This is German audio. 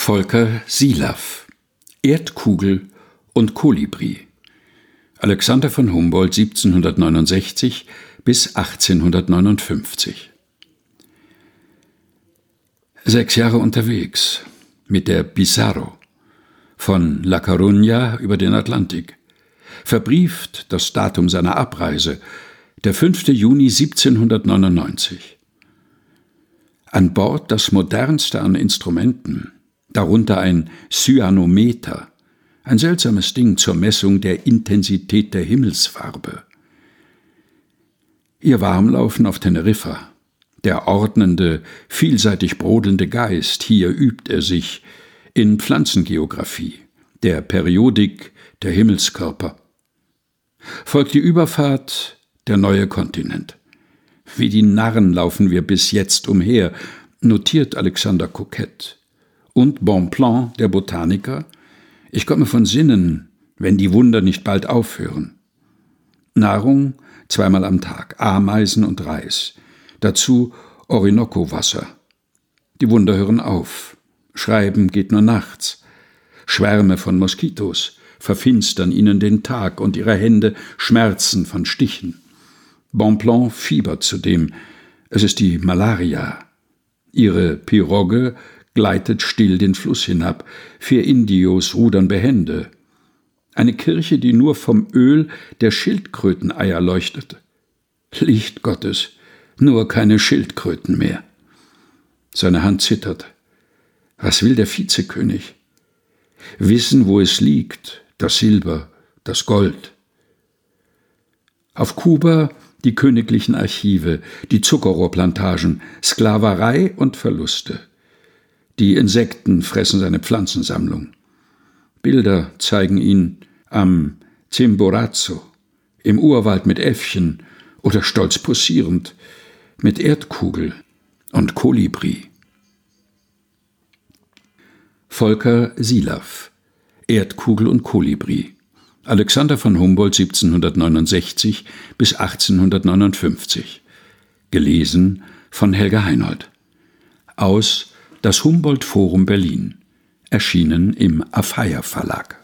Volker Silaff, Erdkugel und Kolibri. Alexander von Humboldt 1769 bis 1859. 6 Jahre unterwegs mit der Pizarro von La Coruña über den Atlantik. Verbrieft das Datum seiner Abreise, der 5. Juni 1799. An Bord das modernste an Instrumenten, darunter ein Cyanometer, ein seltsames Ding zur Messung der Intensität der Himmelsfarbe. Ihr Warmlaufen auf Teneriffa, der ordnende, vielseitig brodelnde Geist, hier übt er sich in Pflanzengeographie, der Periodik der Himmelskörper. Folgt die Überfahrt, der neue Kontinent. Wie die Narren laufen wir bis jetzt umher, notiert Alexander kokett. Und Bonpland, der Botaniker: Ich komme von Sinnen, wenn die Wunder nicht bald aufhören. Nahrung 2-mal am Tag, Ameisen und Reis. Dazu Orinoco-Wasser. Die Wunder hören auf. Schreiben geht nur nachts. Schwärme von Moskitos verfinstern ihnen den Tag und ihre Hände schmerzen von Stichen. Bonpland fiebert zudem. Es ist die Malaria. Ihre Pirogue gleitet still den Fluss hinab. 4 Indios rudern behende. Eine Kirche, die nur vom Öl der Schildkröteneier leuchtet. Licht Gottes, nur keine Schildkröten mehr. Seine Hand zittert. Was will der Vizekönig? Wissen, wo es liegt, das Silber, das Gold. Auf Kuba die königlichen Archive, die Zuckerrohrplantagen, Sklaverei und Verluste. Die Insekten fressen seine Pflanzensammlung. Bilder zeigen ihn am Chimborazo, im Urwald mit Äffchen oder stolz posierend mit Erdkugel und Kolibri. Volker Silaff, Erdkugel und Kolibri. Alexander von Humboldt 1769 bis 1859. Gelesen von Helga Heinold. Aus Das Humboldt Forum Berlin. Erschienen im Afeier Verlag.